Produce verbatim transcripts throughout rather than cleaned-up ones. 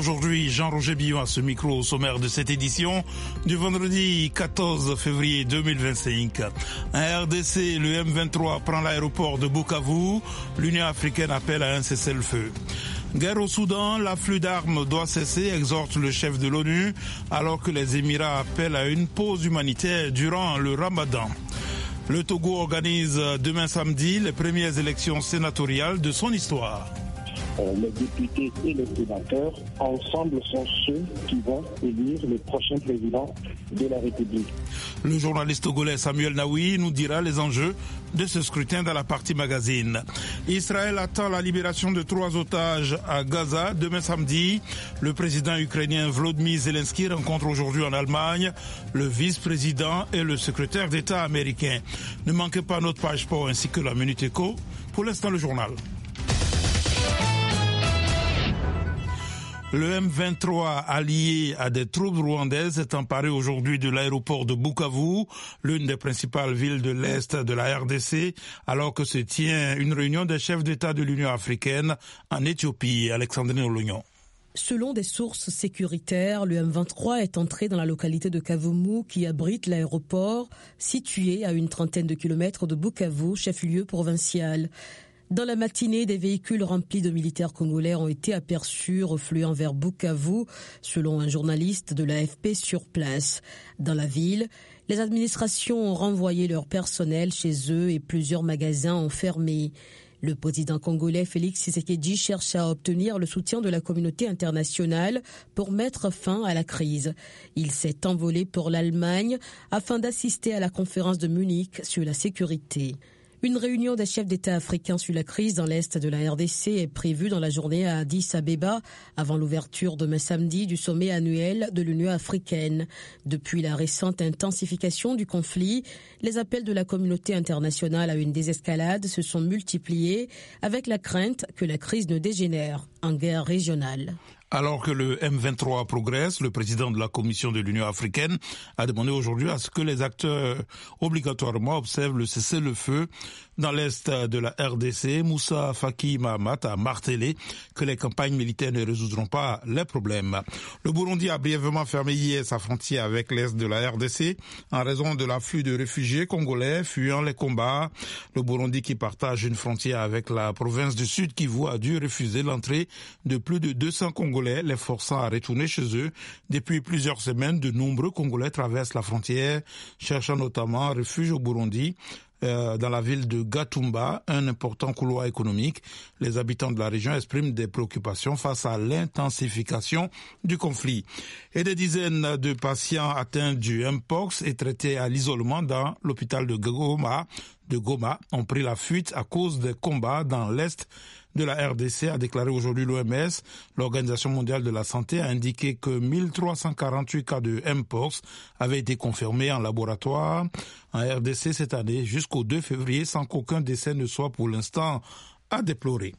Aujourd'hui, Jean-Roger Billon à ce micro au sommaire de cette édition du vendredi quatorze février deux mille vingt-cinq. Un R D C, le M vingt-trois, prend l'aéroport de Bukavu. L'Union africaine appelle à un cessez-le-feu. Guerre au Soudan, l'afflux d'armes doit cesser, exhorte le chef de l'ONU, alors que les Émirats appellent à une pause humanitaire durant le Ramadan. Le Togo organise demain samedi les premières élections sénatoriales de son histoire. Les députés et les sénateurs, ensemble, sont ceux qui vont élire le prochain président de la République. Le journaliste togolais Samuel Naoui nous dira les enjeux de ce scrutin dans la partie magazine. Israël attend la libération de trois otages à Gaza demain samedi. Le président ukrainien Volodymyr Zelensky rencontre aujourd'hui en Allemagne le vice-président et le secrétaire d'État américain. Ne manquez pas notre page sport ainsi que la Minute Éco. Pour l'instant, le journal. Le M vingt-trois, allié à des troupes rwandaises, est emparé aujourd'hui de l'aéroport de Bukavu, l'une des principales villes de l'Est de la R D C, alors que se tient une réunion des chefs d'État de l'Union africaine en Éthiopie. Alexandrine Olognon. Selon des sources sécuritaires, le M vingt-trois est entré dans la localité de Kavumu qui abrite l'aéroport, situé à une trentaine de kilomètres de Bukavu, chef-lieu provincial. Dans la matinée, des véhicules remplis de militaires congolais ont été aperçus refluant vers Bukavu, selon un journaliste de l'A F P sur place. Dans la ville, les administrations ont renvoyé leur personnel chez eux et plusieurs magasins ont fermé. Le président congolais Félix Tshisekedi cherche à obtenir le soutien de la communauté internationale pour mettre fin à la crise. Il s'est envolé pour l'Allemagne afin d'assister à la conférence de Munich sur la sécurité. Une réunion des chefs d'État africains sur la crise dans l'Est de la R D C est prévue dans la journée à Addis Abeba, avant l'ouverture demain samedi du sommet annuel de l'Union africaine. Depuis la récente intensification du conflit, les appels de la communauté internationale à une désescalade se sont multipliés, avec la crainte que la crise ne dégénère en guerre régionale. Alors que le M vingt-trois progresse, le président de la Commission de l'Union africaine a demandé aujourd'hui à ce que les acteurs obligatoirement observent le cessez-le-feu dans l'Est de la R D C. Moussa Faki Mahamat a martelé que les campagnes militaires ne résoudront pas les problèmes. Le Burundi a brièvement fermé hier sa frontière avec l'Est de la R D C en raison de l'afflux de réfugiés congolais fuyant les combats. Le Burundi, qui partage une frontière avec la province du Sud Kivu, a dû refuser l'entrée de plus de deux cents Congolais, les forçant à retourner chez eux. Depuis plusieurs semaines, de nombreux Congolais traversent la frontière, cherchant notamment refuge au Burundi. Euh, dans la ville de Gatumba, un important couloir économique. Les habitants de la région expriment des préoccupations face à l'intensification du conflit. Et des dizaines de patients atteints du Mpox et traités à l'isolement dans l'hôpital de Goma, de Goma ont pris la fuite à cause des combats dans l'Est de la R D C, a déclaré aujourd'hui l'O M S. L'Organisation mondiale de la santé a indiqué que mille trois cent quarante-huit cas de Mpox avaient été confirmés en laboratoire en R D C cette année jusqu'au deux février, sans qu'aucun décès ne soit pour l'instant à déplorer.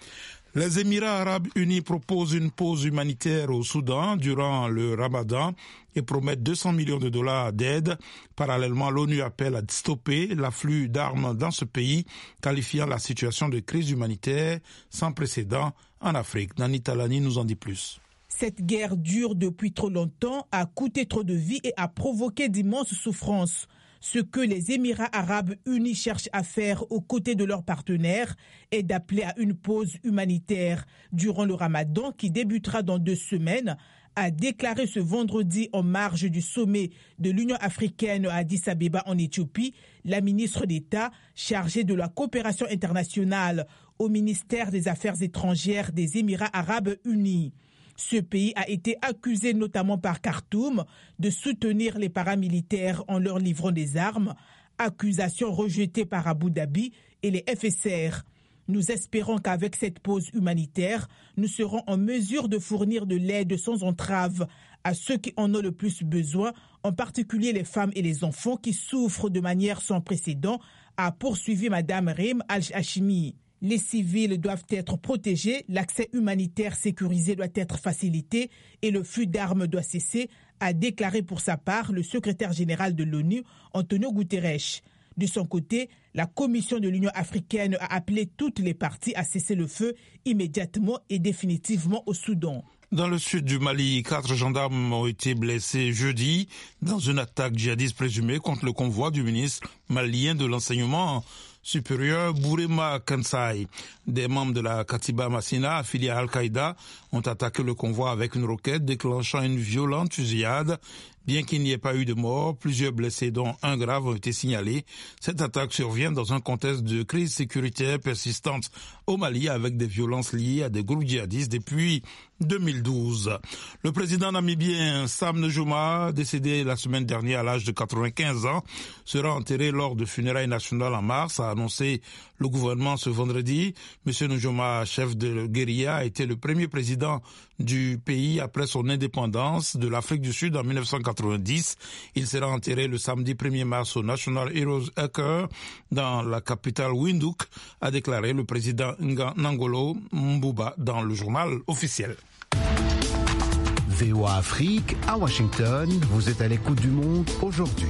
Les Émirats arabes unis proposent une pause humanitaire au Soudan durant le Ramadan et promettent deux cents millions de dollars d'aide. Parallèlement, l'ONU appelle à stopper l'afflux d'armes dans ce pays, qualifiant la situation de crise humanitaire sans précédent en Afrique. Nani Talani nous en dit plus. Cette guerre dure depuis trop longtemps, a coûté trop de vies et a provoqué d'immenses souffrances. Ce que les Émirats arabes unis cherchent à faire aux côtés de leurs partenaires est d'appeler à une pause humanitaire durant le Ramadan qui débutera dans deux semaines, a déclaré ce vendredi en marge du sommet de l'Union africaine à Addis Abeba en Éthiopie la ministre d'État chargée de la coopération internationale au ministère des Affaires étrangères des Émirats arabes unis. Ce pays a été accusé notamment par Khartoum de soutenir les paramilitaires en leur livrant des armes, accusation rejetée par Abu Dhabi et les F S R. Nous espérons qu'avec cette pause humanitaire, nous serons en mesure de fournir de l'aide sans entrave à ceux qui en ont le plus besoin, en particulier les femmes et les enfants qui souffrent de manière sans précédent, a poursuivi Madame Rim Al-Hashimi. Les civils doivent être protégés, l'accès humanitaire sécurisé doit être facilité et le flux d'armes doit cesser, a déclaré pour sa part le secrétaire général de l'ONU, Antonio Guterres. De son côté, la Commission de l'Union africaine a appelé toutes les parties à cesser le feu immédiatement et définitivement au Soudan. Dans le sud du Mali, quatre gendarmes ont été blessés jeudi dans une attaque djihadiste présumée contre le convoi du ministre malien de l'enseignement supérieur Bourema Kansai. Des membres de la Katiba Massina, affiliés à Al-Qaïda, ont attaqué le convoi avec une roquette, déclenchant une violente fusillade. Bien qu'il n'y ait pas eu de morts, plusieurs blessés, dont un grave, ont été signalés. Cette attaque survient dans un contexte de crise sécuritaire persistante au Mali, avec des violences liées à des groupes djihadistes depuis deux mille douze. Le président namibien Sam Nujoma, décédé la semaine dernière à l'âge de quatre-vingt-quinze ans, sera enterré lors de funérailles nationales en mars, a annoncé le gouvernement ce vendredi. Monsieur Nujoma, chef de guérilla, a été le premier président du pays après son indépendance de l'Afrique du Sud en mille neuf cent quatre-vingt-dix. Il sera enterré le samedi premier mars au National Heroes Acre dans la capitale Windhoek, a déclaré le président Ngolo Mbouba dans le journal officiel. V O A Afrique, à Washington, vous êtes à l'écoute du monde aujourd'hui.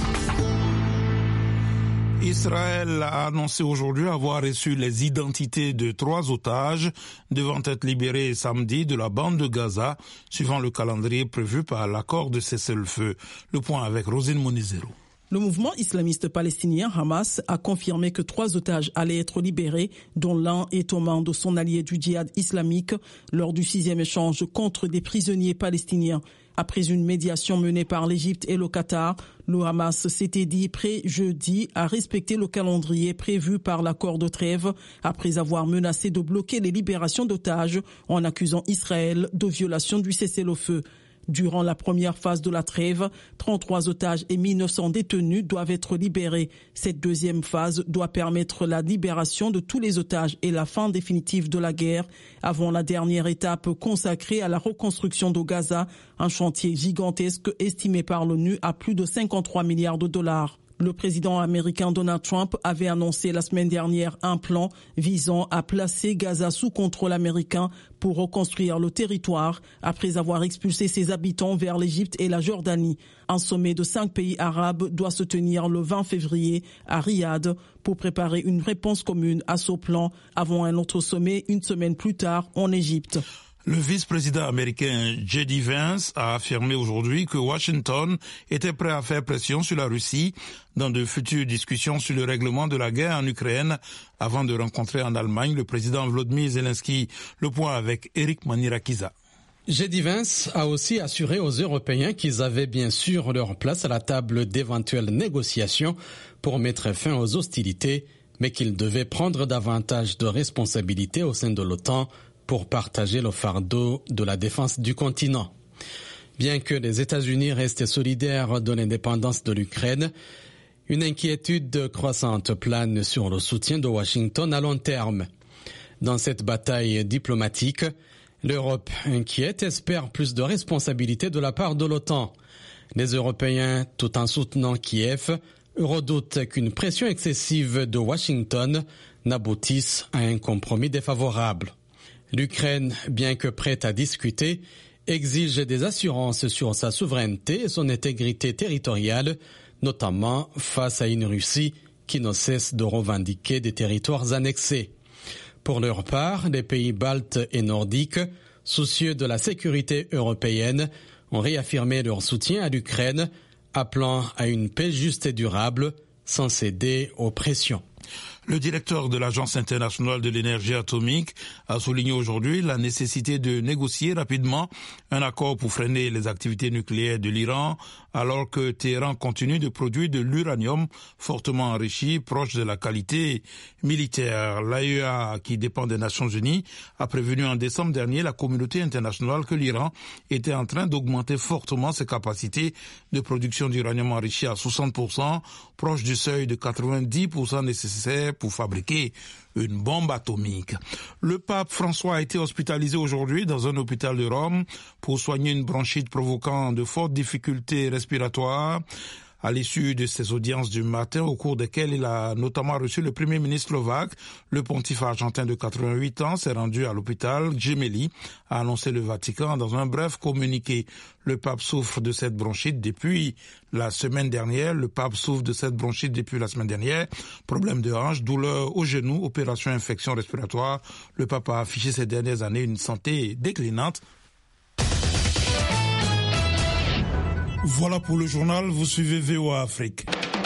Israël a annoncé aujourd'hui avoir reçu les identités de trois otages devant être libérés samedi de la bande de Gaza, suivant le calendrier prévu par l'accord de cessez-le-feu. Le point avec Rosine Monizero. Le mouvement islamiste palestinien Hamas a confirmé que trois otages allaient être libérés, dont l'un est aux mains de son allié du djihad islamique lors du sixième échange contre des prisonniers palestiniens. Après une médiation menée par l'Égypte et le Qatar, le Hamas s'était dit prêt jeudi à respecter le calendrier prévu par l'accord de trêve après avoir menacé de bloquer les libérations d'otages en accusant Israël de violation du cessez-le-feu. Durant la première phase de la trêve, trente-trois otages et mille neuf cents détenus doivent être libérés. Cette deuxième phase doit permettre la libération de tous les otages et la fin définitive de la guerre avant la dernière étape consacrée à la reconstruction de Gaza, un chantier gigantesque estimé par l'ONU à plus de cinquante-trois milliards de dollars. Le président américain Donald Trump avait annoncé la semaine dernière un plan visant à placer Gaza sous contrôle américain pour reconstruire le territoire après avoir expulsé ses habitants vers l'Égypte et la Jordanie. Un sommet de cinq pays arabes doit se tenir le vingt février à Riyad pour préparer une réponse commune à ce plan avant un autre sommet une semaine plus tard en Égypte. Le vice-président américain J D Vance a affirmé aujourd'hui que Washington était prêt à faire pression sur la Russie dans de futures discussions sur le règlement de la guerre en Ukraine avant de rencontrer en Allemagne le président Volodymyr Zelensky. Le point avec Eric Manirakiza. J D Vance a aussi assuré aux Européens qu'ils avaient bien sûr leur place à la table d'éventuelles négociations pour mettre fin aux hostilités, mais qu'ils devaient prendre davantage de responsabilités au sein de l'OTAN pour partager le fardeau de la défense du continent. Bien que les États-Unis restent solidaires de l'indépendance de l'Ukraine, une inquiétude croissante plane sur le soutien de Washington à long terme. Dans cette bataille diplomatique, l'Europe inquiète espère plus de responsabilités de la part de l'OTAN. Les Européens, tout en soutenant Kiev, redoutent qu'une pression excessive de Washington n'aboutisse à un compromis défavorable. L'Ukraine, bien que prête à discuter, exige des assurances sur sa souveraineté et son intégrité territoriale, notamment face à une Russie qui ne cesse de revendiquer des territoires annexés. Pour leur part, les pays baltes et nordiques, soucieux de la sécurité européenne, ont réaffirmé leur soutien à l'Ukraine, appelant à une paix juste et durable, sans céder aux pressions. Le directeur de l'Agence internationale de l'énergie atomique a souligné aujourd'hui la nécessité de négocier rapidement un accord pour freiner les activités nucléaires de l'Iran, alors que Téhéran continue de produire de l'uranium fortement enrichi, proche de la qualité militaire. L'A E A, qui dépend des Nations Unies, a prévenu en décembre dernier la communauté internationale que l'Iran était en train d'augmenter fortement ses capacités de production d'uranium enrichi à soixante pour cent, proche du seuil de quatre-vingt-dix pour cent nécessaire pour fabriquer une bombe atomique. Le pape François a été hospitalisé aujourd'hui dans un hôpital de Rome pour soigner une bronchite provoquant de fortes difficultés respiratoires. À l'issue de ses audiences du matin, au cours desquelles il a notamment reçu le premier ministre slovaque, le pontife argentin de quatre-vingt-huit ans s'est rendu à l'hôpital Gemelli, a annoncé le Vatican dans un bref communiqué. Le pape souffre de cette bronchite depuis la semaine dernière. Le pape souffre de cette bronchite depuis la semaine dernière. Problème de hanche, douleur au genou, opération infection respiratoire. Le pape a affiché ces dernières années une santé déclinante. Voilà pour le journal, vous suivez V O A Afrique.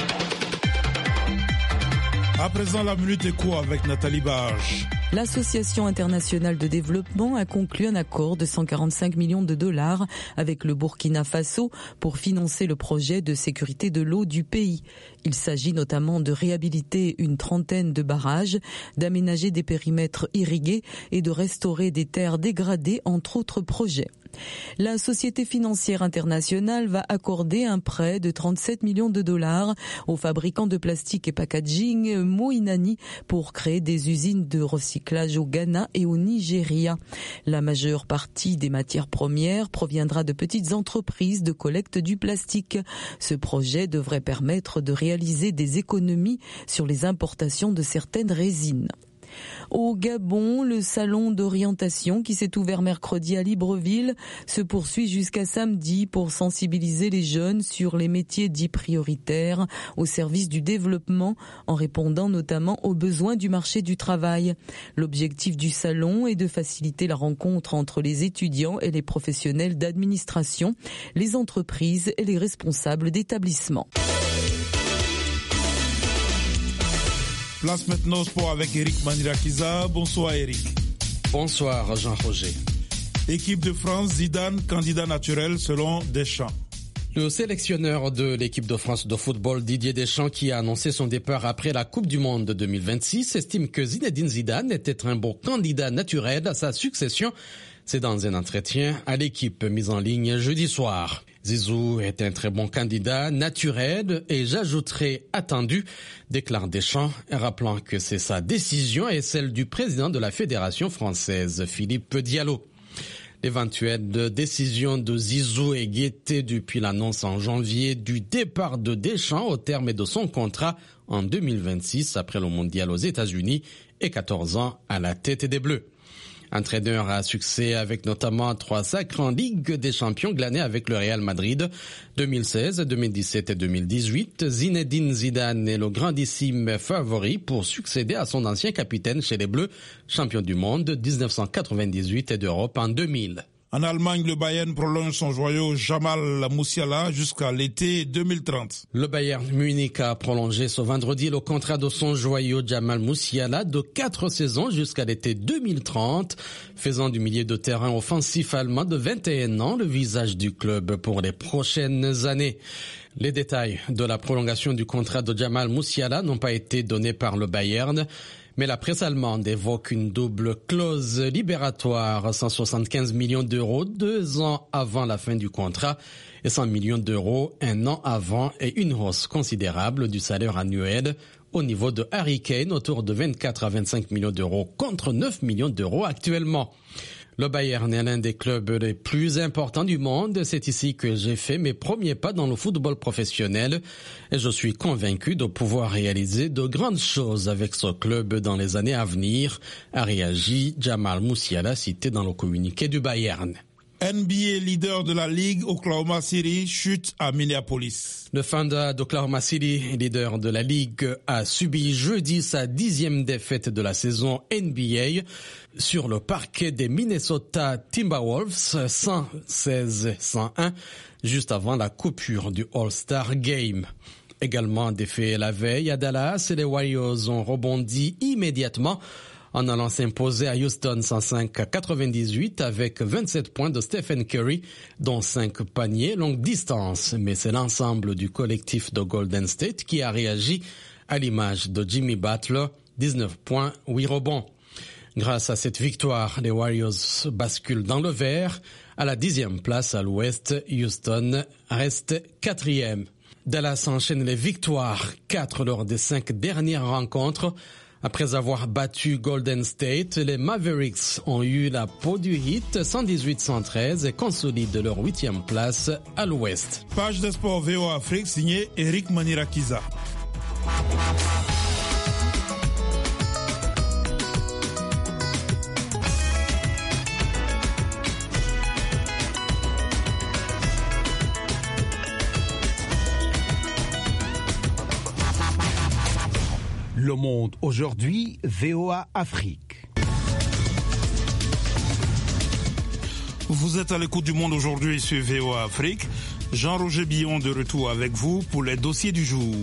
À présent, la Minute Éco avec Nathalie Barge. L'Association internationale de développement a conclu un accord de cent quarante-cinq millions de dollars avec le Burkina Faso pour financer le projet de sécurité de l'eau du pays. Il s'agit notamment de réhabiliter une trentaine de barrages, d'aménager des périmètres irrigués et de restaurer des terres dégradées, entre autres projets. La Société financière internationale va accorder un prêt de trente-sept millions de dollars au fabricant de plastique et packaging Moinani pour créer des usines de recyclage au Ghana et au Nigeria. La majeure partie des matières premières proviendra de petites entreprises de collecte du plastique. Ce projet devrait permettre de réaliser des économies sur les importations de certaines résines. Au Gabon, le salon d'orientation qui s'est ouvert mercredi à Libreville se poursuit jusqu'à samedi pour sensibiliser les jeunes sur les métiers dits prioritaires au service du développement en répondant notamment aux besoins du marché du travail. L'objectif du salon est de faciliter la rencontre entre les étudiants et les professionnels d'administration, les entreprises et les responsables d'établissements. Place maintenant au sport avec Eric Manirakiza. Bonsoir Eric. Bonsoir Jean-Roger. Équipe de France, Zidane, candidat naturel selon Deschamps. Le sélectionneur de l'équipe de France de football, Didier Deschamps, qui a annoncé son départ après la Coupe du Monde deux mille vingt-six, estime que Zinedine Zidane était un bon candidat naturel à sa succession. C'est dans un entretien à l'équipe mise en ligne jeudi soir. Zizou est un très bon candidat naturel et j'ajouterai attendu, déclare Deschamps, rappelant que c'est sa décision et celle du président de la Fédération française, Philippe Diallo. L'éventuelle décision de Zizou est guettée depuis l'annonce en janvier du départ de Deschamps au terme de son contrat en deux mille vingt-six après le mondial aux États-Unis et quatorze ans à la tête des Bleus. Entraîneur à succès avec notamment trois sacres en Ligue des Champions glanés avec le Real Madrid deux mille seize, deux mille dix-sept et deux mille dix-huit, Zinedine Zidane est le grandissime favori pour succéder à son ancien capitaine chez les Bleus, champion du monde dix-neuf cent quatre-vingt-dix-huit et d'Europe en deux mille. En Allemagne, le Bayern prolonge son joyau Jamal Musiala jusqu'à l'été deux mille trente. Le Bayern Munich a prolongé ce vendredi le contrat de son joyau Jamal Musiala de quatre saisons jusqu'à l'été deux mille trente, faisant du milieu de terrain offensif allemand de vingt et un ans le visage du club pour les prochaines années. Les détails de la prolongation du contrat de Jamal Musiala n'ont pas été donnés par le Bayern, mais la presse allemande évoque une double clause libératoire, cent soixante-quinze millions d'euros deux ans avant la fin du contrat et cent millions d'euros un an avant et une hausse considérable du salaire annuel au niveau de Harry Kane autour de vingt-quatre à vingt-cinq millions d'euros contre neuf millions d'euros actuellement. Le Bayern est l'un des clubs les plus importants du monde. C'est ici que j'ai fait mes premiers pas dans le football professionnel et je suis convaincu de pouvoir réaliser de grandes choses avec ce club dans les années à venir, a réagi Jamal Musiala, cité dans le communiqué du Bayern. N B A leader de la Ligue, Oklahoma City, chute à Minneapolis. Le Thunder d'Oklahoma City, leader de la Ligue, a subi jeudi sa dixième défaite de la saison N B A sur le parquet des Minnesota Timberwolves, cent seize à cent un, juste avant la coupure du All-Star Game. Également défait la veille à Dallas, les Warriors ont rebondi immédiatement en allant s'imposer à Houston cent cinq à quatre-vingt-dix-huit avec vingt-sept points de Stephen Curry, dont cinq paniers longue distance. Mais c'est l'ensemble du collectif de Golden State qui a réagi à l'image de Jimmy Butler, dix-neuf points, huit rebonds. Grâce à cette victoire, les Warriors basculent dans le vert. À la dixième place à l'ouest, Houston reste quatrième. Dallas enchaîne les victoires, quatre lors des cinq dernières rencontres. Après avoir battu Golden State, les Mavericks ont eu la peau du Heat cent dix-huit à cent treize et consolident leur huitième place à l'ouest. Page de sport V O A Afrique signée Eric Manirakiza. Le Monde aujourd'hui, V O A Afrique. Vous êtes à l'écoute du Monde aujourd'hui sur V O A Afrique. Jean-Roger Billon de retour avec vous pour les dossiers du jour.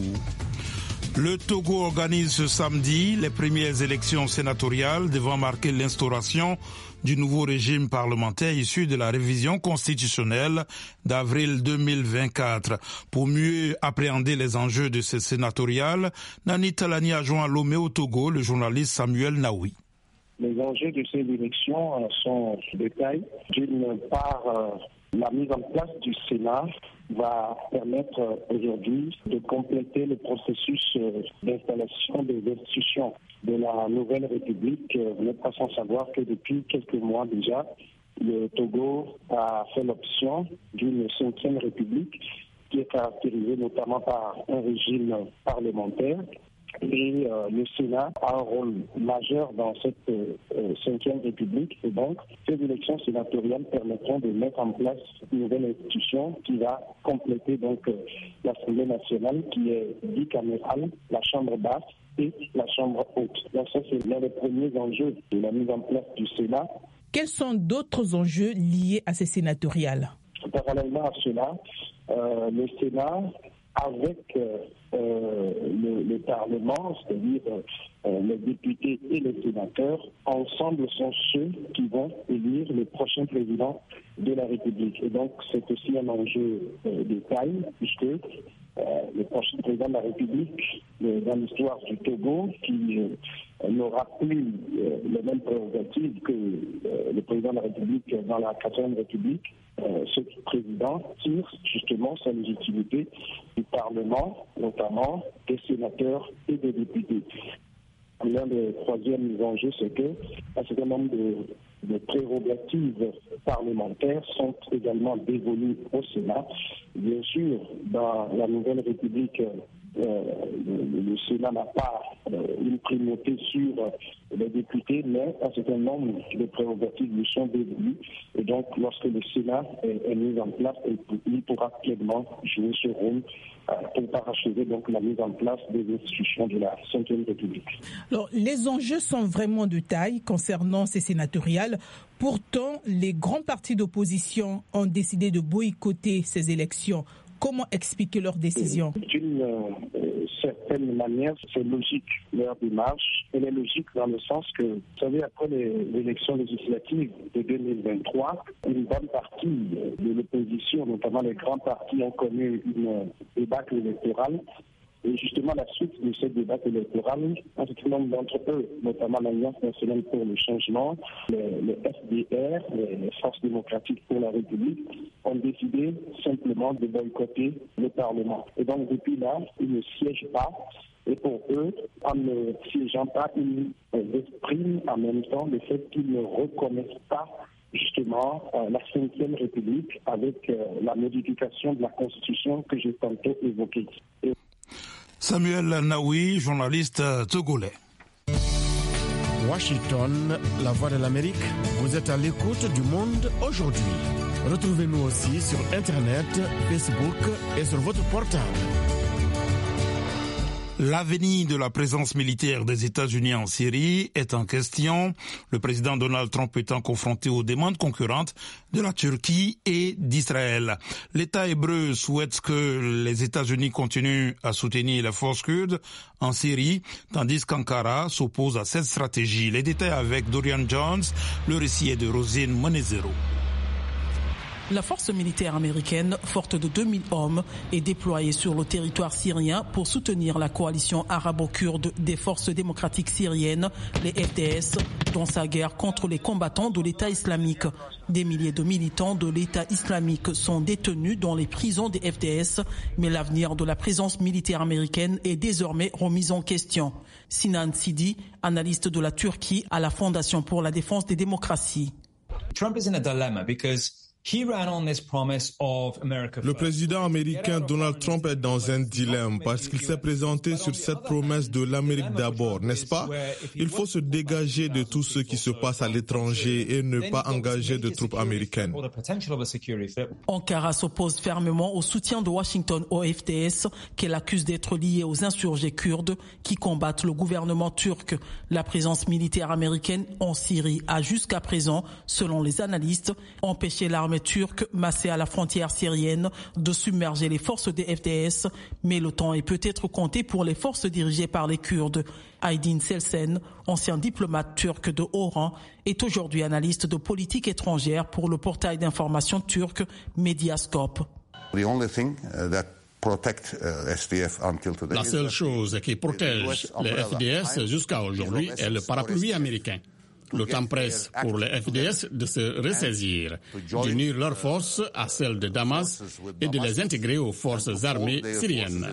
Le Togo organise ce samedi les premières élections sénatoriales devant marquer l'instauration du nouveau régime parlementaire issu de la révision constitutionnelle d'avril deux mille vingt-quatre. Pour mieux appréhender les enjeux de ces sénatoriales, Nani Talani a joint à Lomé au Togo le journaliste Samuel Naoui. Les enjeux de ces élections sont de taille. D'une part, la mise en place du Sénat va permettre aujourd'hui de compléter le processus d'installation des institutions de la nouvelle République. Vous n'êtes pas sans savoir que depuis quelques mois déjà, le Togo a fait l'option d'une cinquième République qui est caractérisée notamment par un régime parlementaire. Et euh, le Sénat a un rôle majeur dans cette euh, cinquième République. Et donc, ces élections sénatoriales permettront de mettre en place une nouvelle institution qui va compléter donc euh, l'Assemblée nationale qui est bicamérale, la Chambre basse et la Chambre haute. Donc ça, c'est l'un des premiers enjeux de la mise en place du Sénat. Quels sont d'autres enjeux liés à ces sénatoriales? Parallèlement à cela, euh, le Sénat, avec euh, le, le Parlement, c'est-à-dire euh, les députés et les sénateurs, ensemble sont ceux qui vont élire le prochain président de la République. Et donc, c'est aussi un enjeu euh, de taille, puisque euh, le prochain président de la République, euh, dans l'histoire du Togo, qui euh, n'aura plus euh, les mêmes prérogatives que euh, le président de la République dans la quatrième République, Euh, ce président tire justement sa légitimité du Parlement, notamment des sénateurs et des députés. L'un des troisièmes enjeux, c'est qu'un certain nombre de, de prérogatives parlementaires sont également dévolues au Sénat. Bien sûr, dans la nouvelle République, Euh, le, le Sénat n'a pas euh, une primauté sur euh, les députés, mais un certain nombre de prérogatives lui sont dévolues. Et donc, lorsque le Sénat est, est mis en place, il pourra pleinement jouer ce rôle euh, pour parachever donc la mise en place des institutions de la cinquième République. Alors, les enjeux sont vraiment de taille concernant ces sénatoriales. Pourtant, les grands partis d'opposition ont décidé de boycotter ces élections. Comment expliquer leur décision? D'une euh, certaine manière, c'est logique, leur démarche. Elle est logique dans le sens que, vous savez, après les élections législatives de deux mille vingt-trois, une bonne partie de l'opposition, notamment les grands partis, ont connu une débâcle électorale. Et justement, la suite de cette débat électoral, un certain nombre d'entre eux, notamment l'Alliance nationale pour le changement, le, le F D R, les Forces démocratiques pour la République, ont décidé simplement de boycotter le Parlement. Et donc, depuis là, ils ne siègent pas. Et pour eux, en ne siégeant pas, ils expriment en même temps le fait qu'ils ne reconnaissent pas justement euh, la cinquième République avec euh, la modification de la Constitution que j'ai tantôt évoquée. Et Samuel Naoui, journaliste togolais. Washington, la voix de l'Amérique, vous êtes à l'écoute du monde aujourd'hui. Retrouvez-nous aussi sur Internet, Facebook et sur votre portable. L'avenir de la présence militaire des États-Unis en Syrie est en question. Le président Donald Trump étant confronté aux demandes concurrentes de la Turquie et d'Israël. L'État hébreu souhaite que les États-Unis continuent à soutenir les forces kurdes en Syrie, tandis qu'Ankara s'oppose à cette stratégie. Les détails avec Dorian Jones, le récit est de Rosine Monezero. La force militaire américaine, forte de deux mille hommes, est déployée sur le territoire syrien pour soutenir la coalition arabo-kurde des forces démocratiques syriennes, les F D S, dans sa guerre contre les combattants de l'État islamique. Des milliers de militants de l'État islamique sont détenus dans les prisons des F D S, mais l'avenir de la présence militaire américaine est désormais remis en question. Sinan Sidi, analyste de la Turquie à la Fondation pour la défense des démocraties. Trump is in a dilemma because Le président américain Donald Trump est dans un dilemme parce qu'il s'est présenté sur cette promesse de l'Amérique d'abord, n'est-ce pas? Il faut se dégager de tout ce qui se passe à l'étranger et ne pas engager de troupes américaines. Ankara s'oppose fermement au soutien de Washington au F D S, qu'elle accuse d'être lié aux insurgés kurdes qui combattent le gouvernement turc. La présence militaire américaine en Syrie a jusqu'à présent, selon les analystes, empêché l'armée l'armée turque massée à la frontière syrienne de submerger les forces des F D S, mais le temps est peut-être compté pour les forces dirigées par les Kurdes. Aydin Selsen, ancien diplomate turc de haut rang, est aujourd'hui analyste de politique étrangère pour le portail d'information turc Mediascope. The only thing that protect S D F until today. La seule chose qui protège les F D S jusqu'à aujourd'hui est le parapluie américain. Le temps presse pour les F D S de se ressaisir, d'unir leurs forces à celles de Damas et de les intégrer aux forces armées syriennes.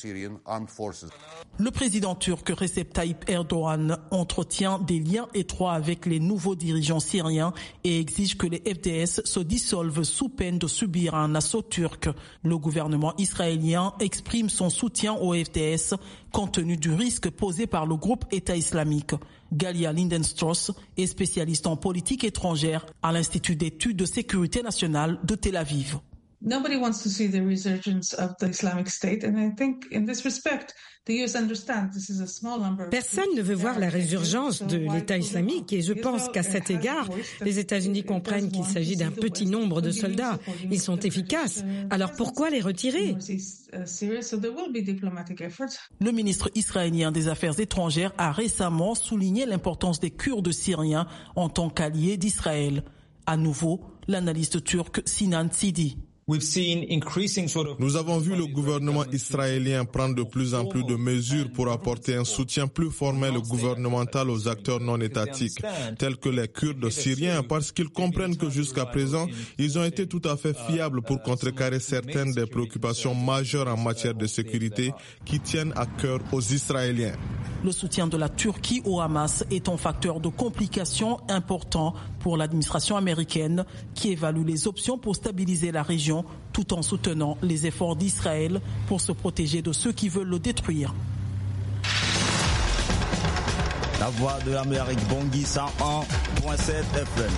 Le président turc Recep Tayyip Erdogan entretient des liens étroits avec les nouveaux dirigeants syriens et exige que les F D S se dissolvent sous peine de subir un assaut turc. Le gouvernement israélien exprime son soutien aux F D S compte tenu du risque posé par le groupe État islamique. Galia Lindenstrauss est spécialiste en politique étrangère à l'Institut d'études de sécurité nationale de Tel Aviv. Nobody wants to see the resurgence of the Islamic State, and I think in this respect, the U S understands this is a small number. Personne ne veut voir la résurgence de l'État islamique et je pense qu'à cet égard, les États-Unis comprennent qu'il s'agit d'un petit nombre de soldats. Ils sont efficaces. Alors pourquoi les retirer? Le ministre israélien des Affaires étrangères a récemment souligné l'importance des Kurdes syriens en tant qu'alliés d'Israël. À nouveau, l'analyste turc Sinan Sidi. Nous avons vu le gouvernement israélien prendre de plus en plus de mesures pour apporter un soutien plus formel gouvernemental aux acteurs non étatiques, tels que les Kurdes syriens, parce qu'ils comprennent que jusqu'à présent, ils ont été tout à fait fiables pour contrecarrer certaines des préoccupations majeures en matière de sécurité qui tiennent à cœur aux Israéliens. Le soutien de la Turquie au Hamas est un facteur de complication important pour l'administration américaine qui évalue les options pour stabiliser la région tout en soutenant les efforts d'Israël pour se protéger de ceux qui veulent le détruire. La voix de l'Amérique, Bangui cent un virgule sept F M.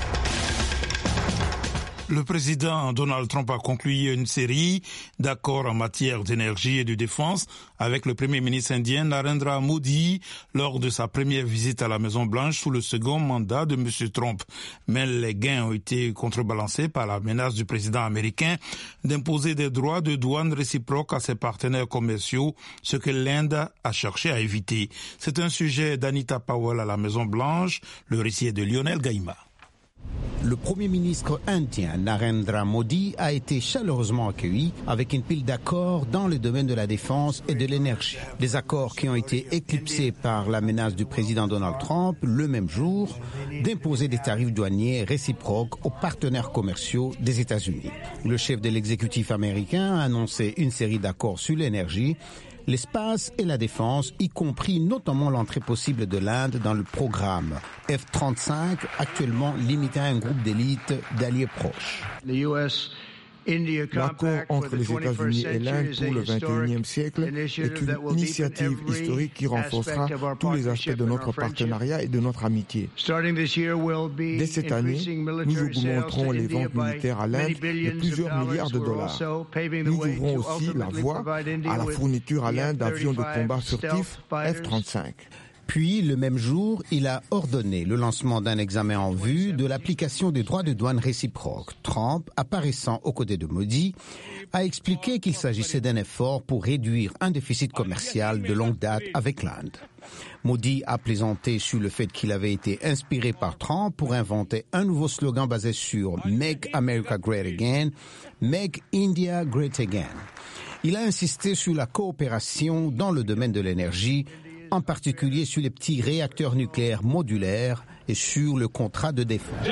Le président Donald Trump a conclu une série d'accords en matière d'énergie et de défense avec le premier ministre indien Narendra Modi lors de sa première visite à la Maison-Blanche sous le second mandat de M. Trump. Mais les gains ont été contrebalancés par la menace du président américain d'imposer des droits de douane réciproques à ses partenaires commerciaux, ce que l'Inde a cherché à éviter. C'est un sujet d'Anita Powell à la Maison-Blanche. Le récit est de Lionel Gaïma. Le Premier ministre indien Narendra Modi a été chaleureusement accueilli avec une pile d'accords dans le domaine de la défense et de l'énergie. Des accords qui ont été éclipsés par la menace du président Donald Trump le même jour d'imposer des tarifs douaniers réciproques aux partenaires commerciaux des États-Unis. Le chef de l'exécutif américain a annoncé une série d'accords sur l'énergie, l'espace et la défense, y compris notamment l'entrée possible de l'Inde dans le programme F trente-cinq, actuellement limité à un groupe d'élite d'alliés proches. L'accord entre les États-Unis et l'Inde pour le vingt et unième siècle est une initiative historique qui renforcera tous les aspects de notre partenariat et de notre amitié. Dès cette année, nous augmenterons les ventes militaires à l'Inde de plusieurs milliards de dollars. Nous ouvrons aussi la voie à la fourniture à l'Inde d'avions de combat furtifs F trente-cinq. Puis, le même jour, il a ordonné le lancement d'un examen en vue de l'application des droits de douane réciproques. Trump, apparaissant aux côtés de Modi, a expliqué qu'il s'agissait d'un effort pour réduire un déficit commercial de longue date avec l'Inde. Modi a plaisanté sur le fait qu'il avait été inspiré par Trump pour inventer un nouveau slogan basé sur « Make America Great Again »,« Make India Great Again ». Il a insisté sur la coopération dans le domaine de l'énergie, en particulier sur les petits réacteurs nucléaires modulaires et sur le contrat de défense.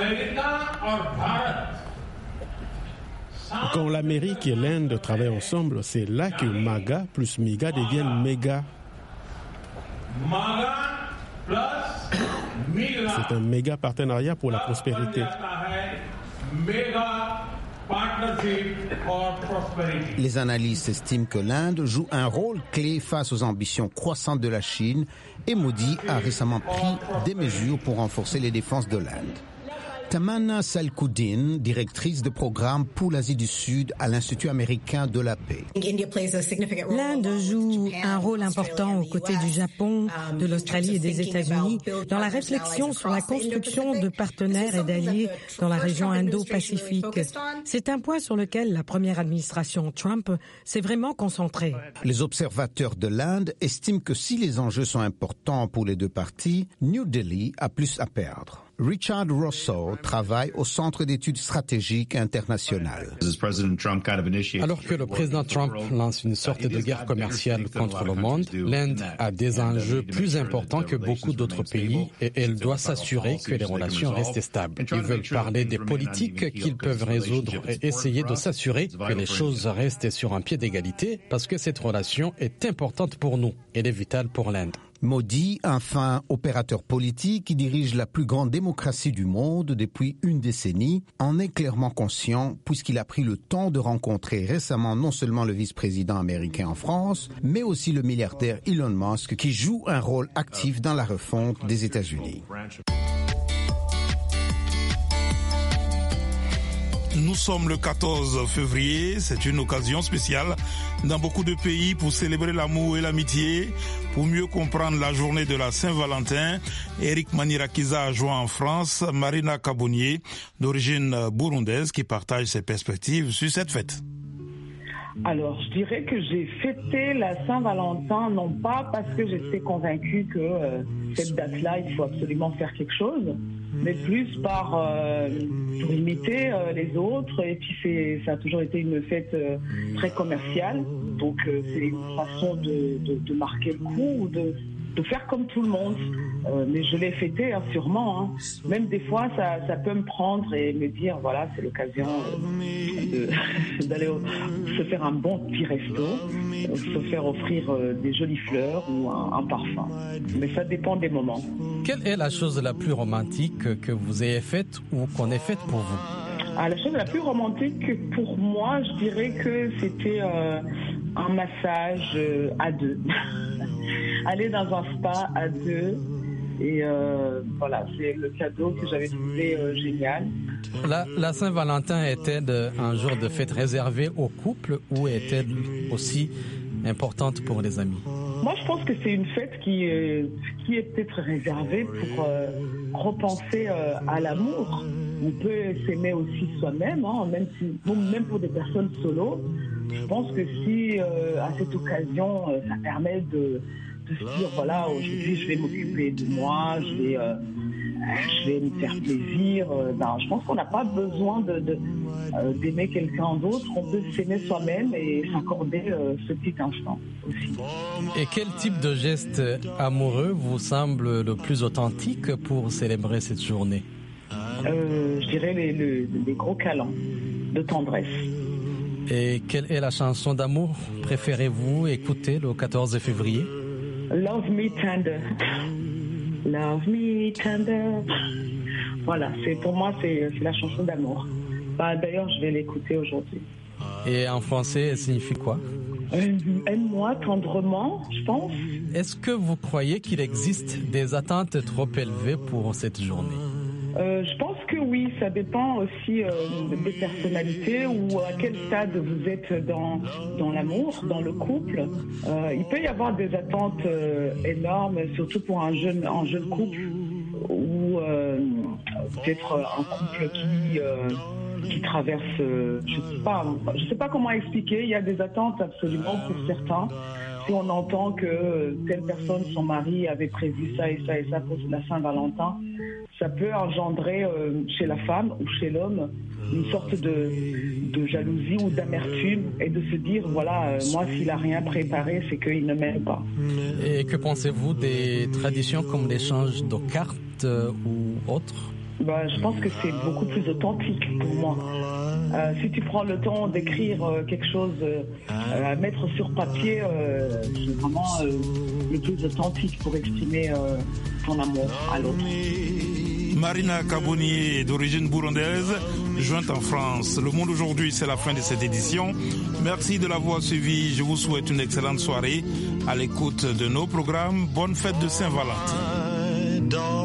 Quand l'Amérique et l'Inde travaillent ensemble, c'est là que MAGA plus MIGA deviennent méga. C'est un méga partenariat pour la prospérité. Les analystes estiment que l'Inde joue un rôle clé face aux ambitions croissantes de la Chine et Modi a récemment pris des mesures pour renforcer les défenses de l'Inde. Tamana Salkoudine, directrice de programme pour l'Asie du Sud à l'Institut américain de la paix. L'Inde joue un rôle important aux côtés du Japon, de l'Australie et des États-Unis dans la réflexion sur la construction de partenaires et d'alliés dans la région Indo-Pacifique. C'est un point sur lequel la première administration Trump s'est vraiment concentrée. Les observateurs de l'Inde estiment que si les enjeux sont importants pour les deux parties, New Delhi a plus à perdre. Richard Rosso travaille au Centre d'études stratégiques internationales. Alors que le président Trump lance une sorte de guerre commerciale contre le monde, l'Inde a des enjeux plus importants que beaucoup d'autres pays et elle doit s'assurer que les relations restent stables. Ils veulent parler des politiques qu'ils peuvent résoudre et essayer de s'assurer que les choses restent sur un pied d'égalité parce que cette relation est importante pour nous. Elle est vitale pour l'Inde. Modi, enfin opérateur politique qui dirige la plus grande démocratie du monde depuis une décennie, en est clairement conscient puisqu'il a pris le temps de rencontrer récemment non seulement le vice-président américain en France, mais aussi le milliardaire Elon Musk qui joue un rôle actif dans la refonte des États-Unis. Nous sommes le quatorze février, c'est une occasion spéciale dans beaucoup de pays pour célébrer l'amour et l'amitié, pour mieux comprendre la journée de la Saint-Valentin. Eric Manirakiza a joint en France Marina Kabonier, d'origine burundaise, qui partage ses perspectives sur cette fête. Alors, je dirais que j'ai fêté la Saint-Valentin, non pas parce que j'étais convaincue que euh, cette date-là, il faut absolument faire quelque chose, mais plus par euh, pour imiter euh, les autres. Et puis, c'est, ça a toujours été une fête euh, très commerciale. Donc, euh, c'est une façon de, de, de marquer le coup ou de, de faire comme tout le monde. Euh, mais je l'ai fêté, hein, sûrement. Hein. Même des fois, ça, ça peut me prendre et me dire, voilà, c'est l'occasion euh, de, d'aller au, se faire un bon petit resto, euh, se faire offrir euh, des jolies fleurs ou un, un parfum. Mais ça dépend des moments. Quelle est la chose la plus romantique que vous ayez faite ou qu'on ait faite pour vous? Ah, la chose la plus romantique pour moi, je dirais que c'était euh, un massage euh, à deux. Aller dans un spa à deux. Et euh, voilà, c'est le cadeau que j'avais trouvé euh, génial. La, la Saint-Valentin est-elle un jour de fête réservé aux couples ou est-elle aussi importante pour les amis? Moi, je pense que c'est une fête qui, euh, qui est peut-être réservée pour euh, repenser euh, à l'amour. On peut s'aimer aussi soi-même, hein, même, si, même pour des personnes solo. Je pense que si, euh, à cette occasion, euh, ça permet de... de se dire, voilà, aujourd'hui je vais m'occuper de moi, je vais, euh, je vais me faire plaisir. Euh, ben, je pense qu'on n'a pas besoin de, de, euh, d'aimer quelqu'un d'autre, on peut s'aimer soi-même et s'accorder euh, ce petit instant aussi. Et quel type de geste amoureux vous semble le plus authentique pour célébrer cette journée? euh, Je dirais les, les, les gros câlins de tendresse. Et quelle est la chanson d'amour préférez-vous écouter le quatorze février? Love Me Tender. Love Me Tender. Voilà, c'est, pour moi, c'est, c'est la chanson d'amour. Bah, d'ailleurs, je vais l'écouter aujourd'hui. Et en français, elle signifie quoi? euh, Aime-moi tendrement, je pense. Est-ce que vous croyez qu'il existe des attentes trop élevées pour cette journée? Euh, je pense que oui, ça dépend aussi euh, des personnalités ou à quel stade vous êtes dans, dans l'amour, dans le couple. Euh, il peut y avoir des attentes euh, énormes, surtout pour un jeune, un jeune couple ou euh, peut-être un couple qui, euh, qui traverse, euh, je sais pas, je sais pas comment expliquer. Il y a des attentes absolument pour certains. Si on entend que telle personne, son mari avait prévu ça et ça et ça pour la Saint-Valentin, ça peut engendrer euh, chez la femme ou chez l'homme une sorte de, de jalousie ou d'amertume et de se dire, voilà, euh, moi, s'il n'a rien préparé, c'est qu'il ne m'aime pas. Et que pensez-vous des traditions comme l'échange de cartes euh, ou autres? Bah, je pense que c'est beaucoup plus authentique pour moi. Euh, si tu prends le temps d'écrire euh, quelque chose euh, à mettre sur papier, euh, c'est vraiment euh, le plus authentique pour exprimer euh, ton amour à l'autre. Marina Kabonier, d'origine burundaise, jointe en France. Le Monde aujourd'hui, c'est la fin de cette édition. Merci de l'avoir suivi. Je vous souhaite une excellente soirée à l'écoute de nos programmes. Bonne fête de Saint-Valentin.